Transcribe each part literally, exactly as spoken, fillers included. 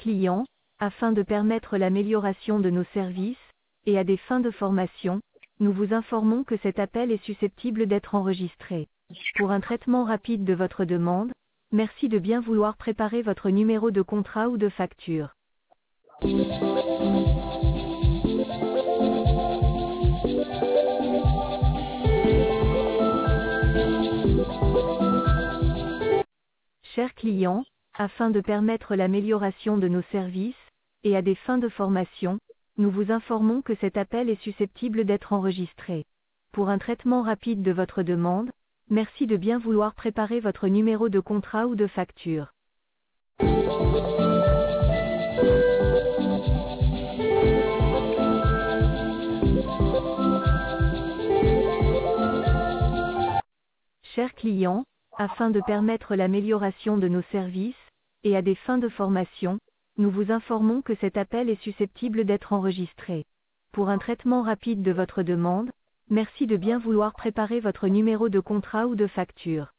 client, afin de permettre l'amélioration de nos services, et à des fins de formation, nous vous informons que cet appel est susceptible d'être enregistré. Pour un traitement rapide de votre demande, merci de bien vouloir préparer votre numéro de contrat ou de facture. Chers clients, afin de permettre l'amélioration de nos services, et à des fins de formation, nous vous informons que cet appel est susceptible d'être enregistré. Pour un traitement rapide de votre demande, merci de bien vouloir préparer votre numéro de contrat ou de facture. Chers clients, afin de permettre l'amélioration de nos services, et à des fins de formation, nous vous informons que cet appel est susceptible d'être enregistré. Pour un traitement rapide de votre demande, merci de bien vouloir préparer votre numéro de contrat ou de facture.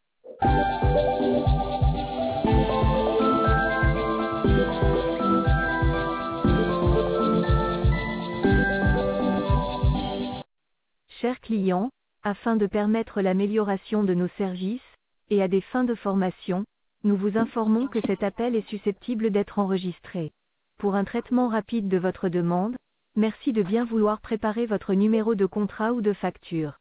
Chers clients, afin de permettre l'amélioration de nos services, et à des fins de formation, nous vous informons que cet appel est susceptible d'être enregistré. Pour un traitement rapide de votre demande, merci de bien vouloir préparer votre numéro de contrat ou de facture.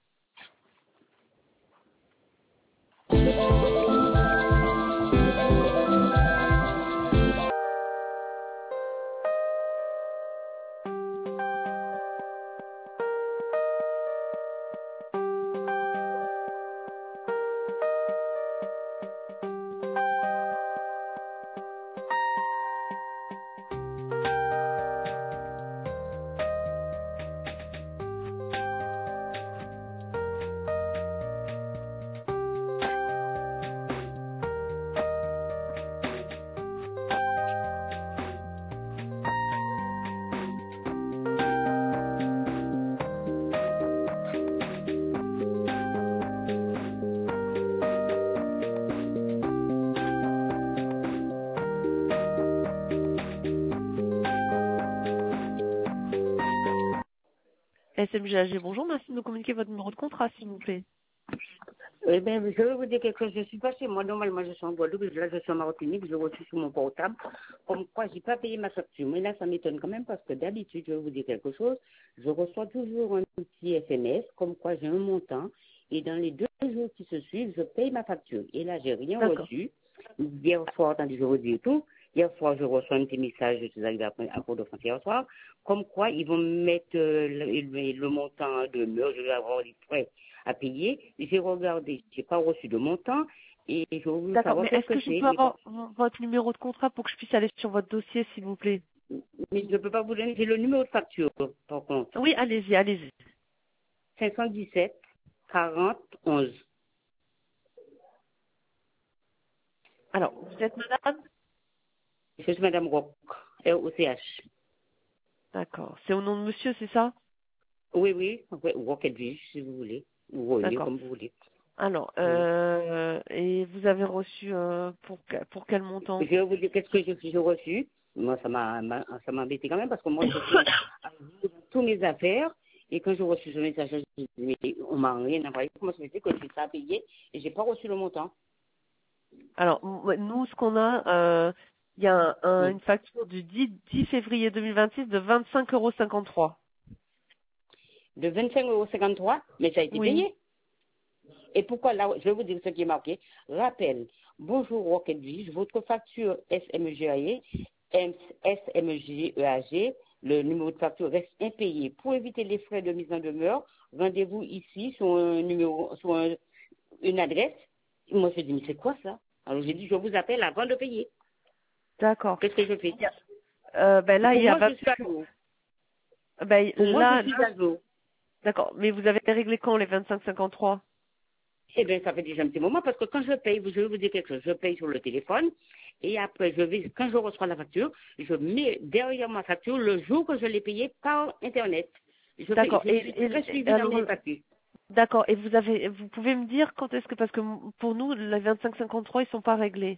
S M G A G, bonjour, merci de nous communiquer votre numéro de contrat, s'il vous plaît. Eh bien, je vais vous dire quelque chose. Je suis pas chez moi. Normalement, je suis en Guadeloupe. Là, je suis en Martinique. Je reçu sur mon portable. Comme quoi, j'ai pas payé ma facture. Mais là, ça m'étonne quand même parce que d'habitude, je vais vous dire quelque chose. Je reçois toujours un petit S M S comme quoi j'ai un montant. Et dans les deux jours qui se suivent, je paye ma facture. Et là, j'ai rien reçu. Hier soir, attendez, je vous dis tout. Hier soir, je reçois un petit message, je suis arrivé à Port-de-France hier soir, comme quoi ils vont me mettre euh, le, le montant de l'heure, je vais avoir les frais à payer. J'ai regardé, j'ai pas reçu de montant et je veux D'accord, savoir mais qu'est-ce est-ce que que je c'est. peux avoir votre numéro de contrat pour que je puisse aller sur votre dossier, s'il vous plaît? Mais je ne peux pas vous donner, j'ai le numéro de facture, par contre. Oui, allez-y, allez-y. cinq cent dix-sept quarante onze. Alors, vous êtes madame? Je suis Madame Rock, R O C H. D'accord. C'est au nom de monsieur, c'est ça? Oui, oui, Rock Edwige, si vous voulez. Ou René, D'accord. comme vous voulez. Alors, euh, et vous avez reçu euh, pour, pour quel montant? Je vais vous dire qu'est-ce que j'ai reçu. Moi, ça m'a ça m'a embêté quand même parce que moi, je suis dans tous mes affaires. Et quand j'ai reçu ce message, je me suis dit, on m'a rien envoyé. Comment ça me fait que j'ai ça à payer et j'ai pas reçu le montant? Alors, nous, ce qu'on a, euh, il y a un, un, Oui. une facture du dix février deux mille vingt-six de vingt-cinq euros cinquante-trois. De vingt-cinq euros cinquante-trois, mais ça a été Oui. payé. Et pourquoi là, je vais vous dire ce qui est marqué. Rappel, bonjour Rocketbridge, votre facture S M G A G, S M G E A G, le numéro de facture reste impayé. Pour éviter les frais de mise en demeure, rendez-vous ici sur un numéro, sur un, une adresse. Moi, je dis, mais c'est quoi ça? Alors j'ai dit, je vous appelle avant de payer. D'accord. Qu'est-ce que je fais? Euh, ben là, Pour il y a moi, vingt... je suis à jour. Ben, Pour moi, là, je suis là... à jour. D'accord. Mais vous avez réglé quand les vingt-cinq cinquante-trois? Eh bien, ça fait déjà un petit moment parce que quand je paye, je vais vous dire quelque chose, je paye sur le téléphone et après, je vais, quand je reçois la facture, je mets derrière ma facture le jour que je l'ai payée par Internet. Je, D'accord. fais, je suis Et, très et, suivie et dans alors, mes papiers. d'accord. Et vous avez, vous pouvez me dire quand est-ce que, parce que pour nous, les vingt-cinq cinquante-trois, ils sont pas réglés.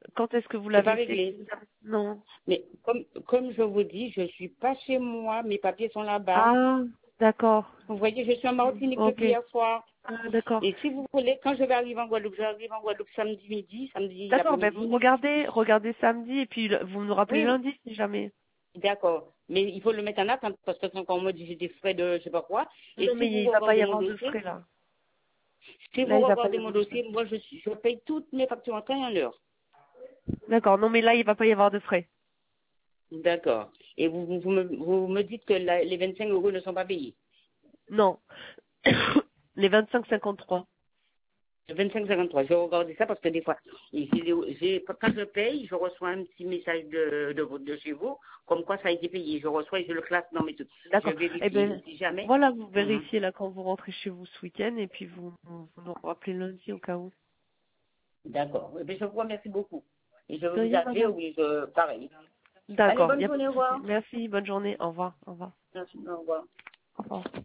Quand est-ce que vous C'est pas l'avez fait? réglé. Non. Mais comme, comme je vous dis, je suis pas chez moi, mes papiers sont là-bas. Ah, d'accord. Vous voyez, je suis en Martinique Ok. depuis hier soir. Ah, d'accord. Et si vous voulez, quand je vais arriver en Guadeloupe, j'arrive en Guadeloupe samedi midi, samedi D'accord, ben vous l'après-midi. regardez, regardez samedi et puis le- vous nous rappelez Oui, lundi si jamais. d'accord. Mais il faut le mettre en attente parce que quand on me dit j'ai des frais de je sais pas quoi. Et Non, si mais vous il va pas y regardez mon avoir de dossier, frais là. si Là, vous il va pas y regardez mon avoir de frais. dossier, moi je, suis- je paye toutes mes factures en temps et en heure. D'accord, non, mais là, il va pas y avoir de frais. D'accord. Et vous, vous, vous me, vous me dites que la- les vingt-cinq euros ne sont pas payés. Non. Les vingt-cinq cinquante-trois. vingt-cinq cinquante-trois. Je regardais ça parce que des fois, j'ai- j'ai- quand je paye, je reçois un petit message de, de, votre- de chez vous, comme quoi ça a été payé. Je reçois et je le classe dans mes trucs. Je D'accord. Eh vérifie. ben, Si jamais. voilà, vous Mhm. vérifiez là quand vous rentrez chez vous ce week-end et puis vous, vous, vous nous rappelez lundi au cas où. D'accord. Eh bien, je vous remercie beaucoup. Et je vais De vous rien, appeler, madame. oui, je, pareil. Allez, D'accord, il bonne n'y a pas journée, de au souci. revoir. Merci, bonne journée. Au revoir. Au revoir. Merci, au revoir. Au revoir.